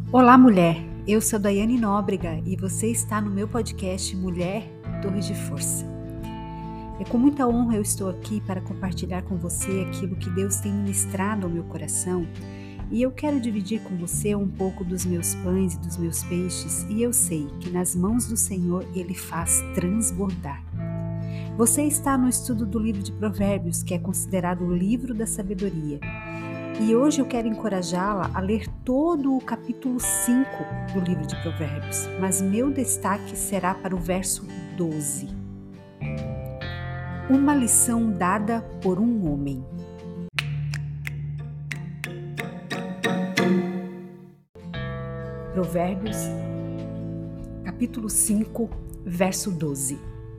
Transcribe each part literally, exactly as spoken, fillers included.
Olá, mulher! Eu sou Daiane Nóbrega e você está no meu podcast Mulher Torre de Força. É com muita honra eu estou aqui para compartilhar com você aquilo que Deus tem ministrado ao meu coração e eu quero dividir com você um pouco dos meus pães e dos meus peixes e eu sei que nas mãos do Senhor Ele faz transbordar. Você está no estudo do livro de Provérbios, que é considerado o livro da sabedoria. E hoje eu quero encorajá-la a ler todo o capítulo cinco do livro de Provérbios, mas meu destaque será para o verso doze. Uma lição dada por um homem. Provérbios, capítulo cinco, verso doze.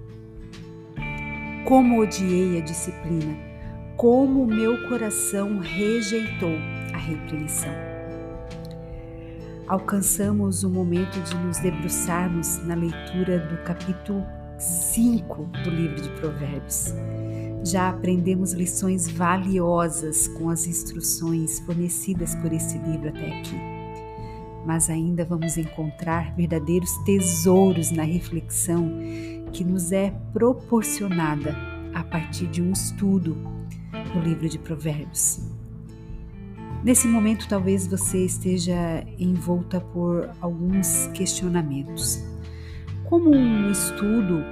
Como odiei a disciplina! Como meu coração rejeitou a repreensão. Alcançamos o momento de nos debruçarmos na leitura do capítulo cinco do livro de Provérbios. Já aprendemos lições valiosas com as instruções fornecidas por esse livro até aqui. Mas ainda vamos encontrar verdadeiros tesouros na reflexão que nos é proporcionada a partir de um estudo no livro de Provérbios. Nesse momento, talvez você esteja envolta por alguns questionamentos. Como um estudo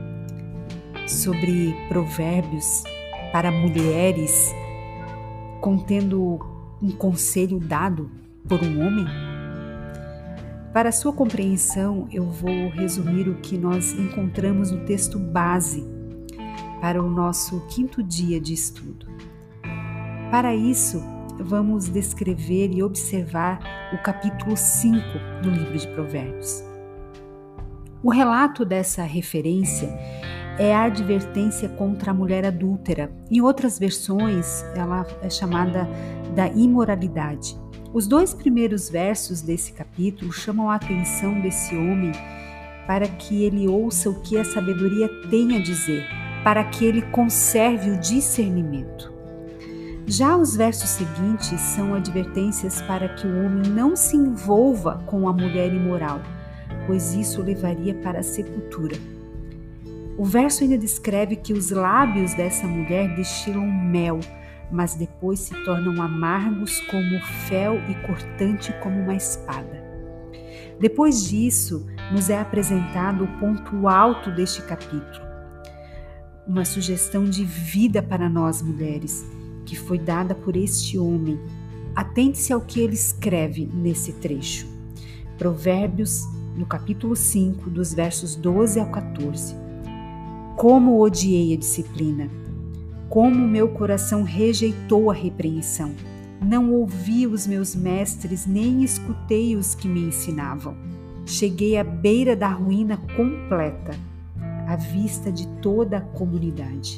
sobre provérbios para mulheres contendo um conselho dado por um homem? Para sua compreensão, eu vou resumir o que nós encontramos no texto base para o nosso quinto dia de estudo. Para isso, vamos descrever e observar o capítulo cinco do livro de Provérbios. O relato dessa referência é a advertência contra a mulher adúltera. Em outras versões, ela é chamada da imoralidade. Os dois primeiros versos desse capítulo chamam a atenção desse homem para que ele ouça o que a sabedoria tem a dizer, para que ele conserve o discernimento. Já os versos seguintes são advertências para que o homem não se envolva com a mulher imoral, pois isso o levaria para a sepultura. O verso ainda descreve que os lábios dessa mulher destilam mel, mas depois se tornam amargos como fel e cortante como uma espada. Depois disso, nos é apresentado o ponto alto deste capítulo, uma sugestão de vida para nós mulheres, que foi dada por este homem. Atente-se ao que ele escreve nesse trecho. Provérbios, no capítulo cinco, dos versos doze ao quatorze. Como odiei a disciplina! Como meu coração rejeitou a repreensão! Não ouvi os meus mestres, nem escutei os que me ensinavam. Cheguei à beira da ruína completa, à vista de toda a comunidade.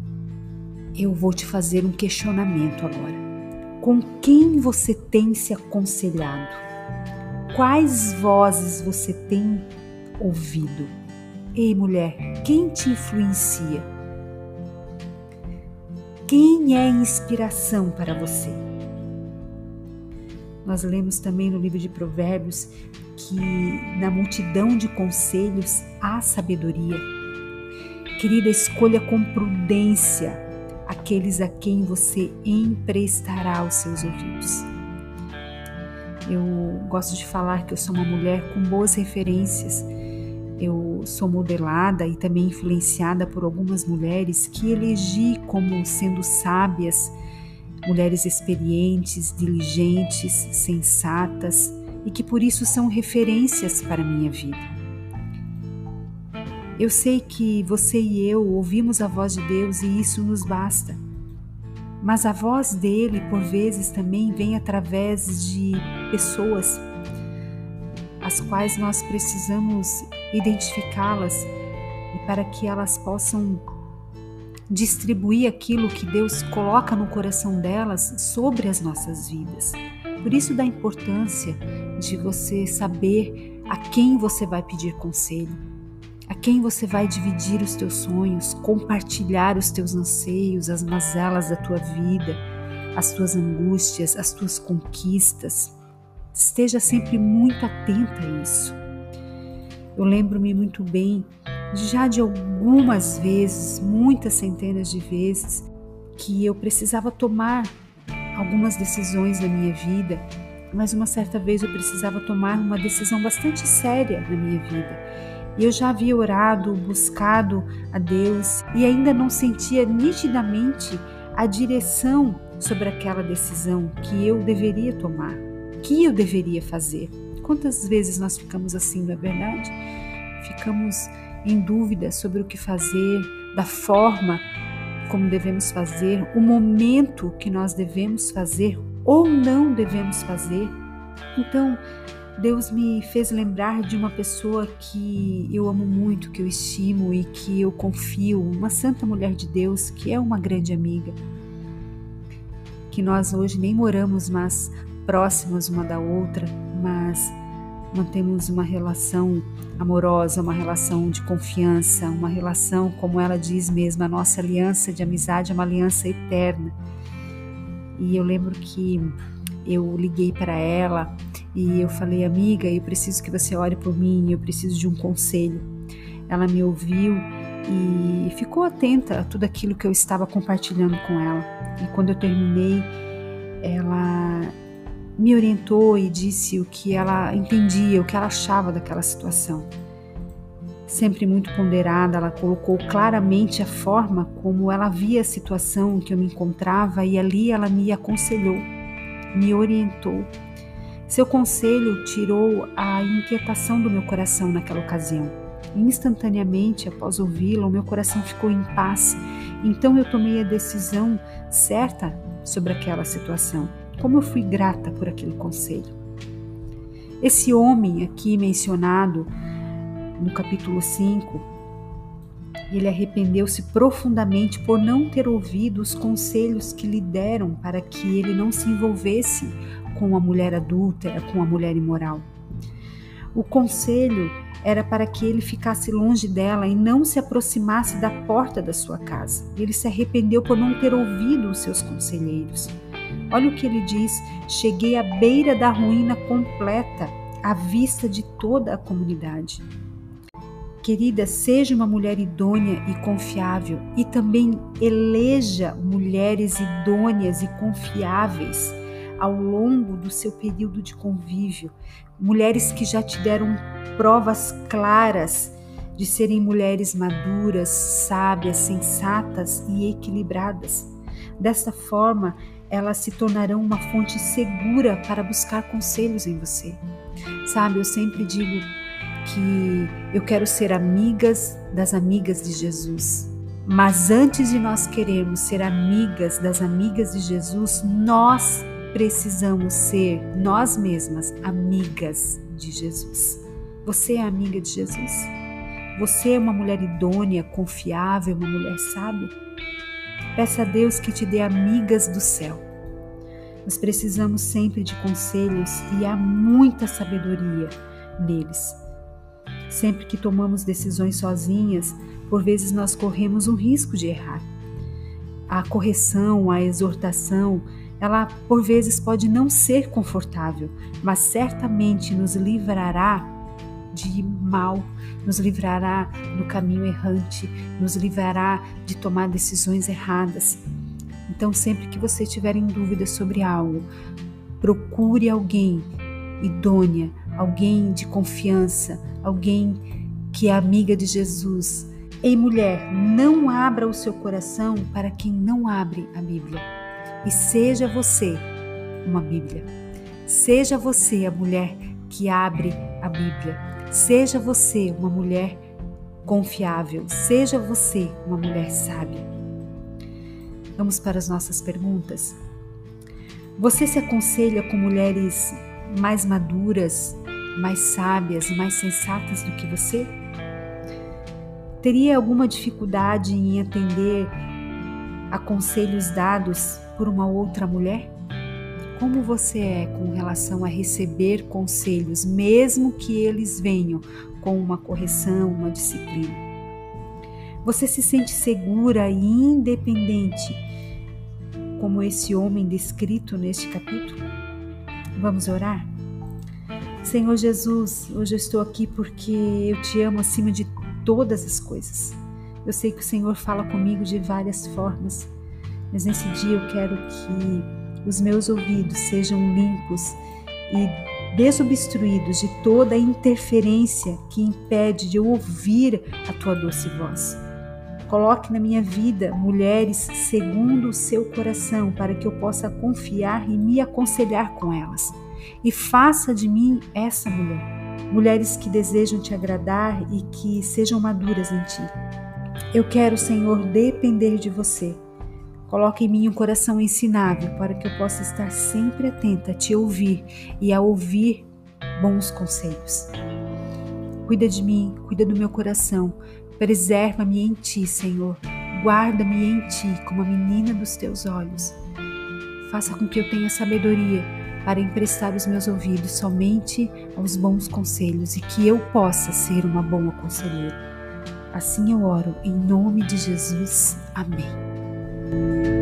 Eu vou te fazer um questionamento agora. Com quem você tem se aconselhado? Quais vozes você tem ouvido? Ei, mulher, quem te influencia? Quem é inspiração para você? Nós lemos também no livro de Provérbios que na multidão de conselhos há sabedoria. Querida, escolha com prudência aqueles a quem você emprestará os seus ouvidos. Eu gosto de falar que eu sou uma mulher com boas referências. Eu sou modelada e também influenciada por algumas mulheres que elegi como sendo sábias, mulheres experientes, diligentes, sensatas e que por isso são referências para a minha vida. Eu sei que você e eu ouvimos a voz de Deus e isso nos basta. Mas a voz dele, por vezes, também vem através de pessoas, as quais nós precisamos identificá-las e para que elas possam distribuir aquilo que Deus coloca no coração delas sobre as nossas vidas. Por isso da importância de você saber a quem você vai pedir conselho, a quem você vai dividir os teus sonhos, compartilhar os teus anseios, as mazelas da tua vida, as tuas angústias, as tuas conquistas. esteja sempre muito atenta a isso. Eu lembro-me muito bem, já de algumas vezes, muitas centenas de vezes, que eu precisava tomar algumas decisões na minha vida, mas uma certa vez eu precisava tomar uma decisão bastante séria na minha vida. E eu já havia orado, buscado a Deus e ainda não sentia nitidamente a direção sobre aquela decisão que eu deveria tomar, que eu deveria fazer. Quantas vezes nós ficamos assim, não é verdade? Ficamos em dúvida sobre o que fazer, da forma como devemos fazer, o momento que nós devemos fazer ou não devemos fazer. Então, Deus me fez lembrar de uma pessoa que eu amo muito, que eu estimo e que eu confio, uma santa mulher de Deus, que é uma grande amiga, que nós hoje nem moramos mais próximas uma da outra, mas mantemos uma relação amorosa, uma relação de confiança, uma relação, como ela diz mesmo, a nossa aliança de amizade é uma aliança eterna. E eu lembro que eu liguei para ela e eu falei: amiga, eu preciso que você ore por mim, eu preciso de um conselho. Ela me ouviu e ficou atenta a tudo aquilo que eu estava compartilhando com ela. E quando eu terminei, ela me orientou e disse o que ela entendia, o que ela achava daquela situação. Sempre muito ponderada, ela colocou claramente a forma como ela via a situação em que eu me encontrava e ali ela me aconselhou, me orientou. Seu conselho tirou a inquietação do meu coração naquela ocasião. Instantaneamente, após ouvi-la, o meu coração ficou em paz. Então eu tomei a decisão certa sobre aquela situação. Como eu fui grata por aquele conselho. Esse homem aqui mencionado no capítulo cinco, ele arrependeu-se profundamente por não ter ouvido os conselhos que lhe deram para que ele não se envolvesse com a mulher adúltera, com a mulher imoral. O conselho era para que ele ficasse longe dela e não se aproximasse da porta da sua casa. Ele se arrependeu por não ter ouvido os seus conselheiros. Olha o que ele diz: cheguei à beira da ruína completa, à vista de toda a comunidade. Querida, seja uma mulher idônea e confiável e também eleja mulheres idôneas e confiáveis ao longo do seu período de convívio. Mulheres que já te deram provas claras de serem mulheres maduras, sábias, sensatas e equilibradas. Desta forma, elas se tornarão uma fonte segura para buscar conselhos em você. Sabe, eu sempre digo que eu quero ser amigas das amigas de Jesus. Mas antes de nós querermos ser amigas das amigas de Jesus, nós precisamos ser nós mesmas amigas de Jesus. Você é amiga de Jesus? Você é uma mulher idônea, confiável, uma mulher sábia? Peça a Deus que te dê amigas do céu. Nós precisamos sempre de conselhos e há muita sabedoria neles. Sempre que tomamos decisões sozinhas, por vezes nós corremos o risco de errar. A correção, a exortação, ela por vezes pode não ser confortável, mas certamente nos livrará de mal, nos livrará do caminho errante, nos livrará de tomar decisões erradas. Então, sempre que você estiver em dúvida sobre algo, procure alguém idônea, alguém de confiança, alguém que é amiga de Jesus. Ei, mulher, não abra o seu coração para quem não abre a Bíblia. E seja você uma Bíblia. Seja você a mulher que abre a Bíblia. Seja você uma mulher confiável. Seja você uma mulher sábia. Vamos para as nossas perguntas. Você se aconselha com mulheres mais maduras, mais sábias e mais sensatas do que você? Teria alguma dificuldade em atender a conselhos dados por uma outra mulher? Como você é com relação a receber conselhos, mesmo que eles venham com uma correção, uma disciplina? Você se sente segura e independente, como esse homem descrito neste capítulo? Vamos orar? Senhor Jesus, hoje eu estou aqui porque eu te amo acima de todas as coisas. Eu sei que o Senhor fala comigo de várias formas, mas nesse dia eu quero que os meus ouvidos sejam limpos e desobstruídos de toda a interferência que impede de eu ouvir a tua doce voz. Coloque na minha vida mulheres segundo o seu coração, para que eu possa confiar e me aconselhar com elas. E faça de mim essa mulher. Mulheres que desejam te agradar e que sejam maduras em ti. Eu quero, Senhor, depender de você. Coloque em mim um coração ensinável, para que eu possa estar sempre atenta a te ouvir e a ouvir bons conselhos. Cuida de mim, cuida do meu coração. Preserva-me em ti, Senhor. Guarda-me em ti como a menina dos teus olhos. Faça com que eu tenha sabedoria para emprestar os meus ouvidos somente aos bons conselhos e que eu possa ser uma boa conselheira. Assim eu oro em nome de Jesus. Amém.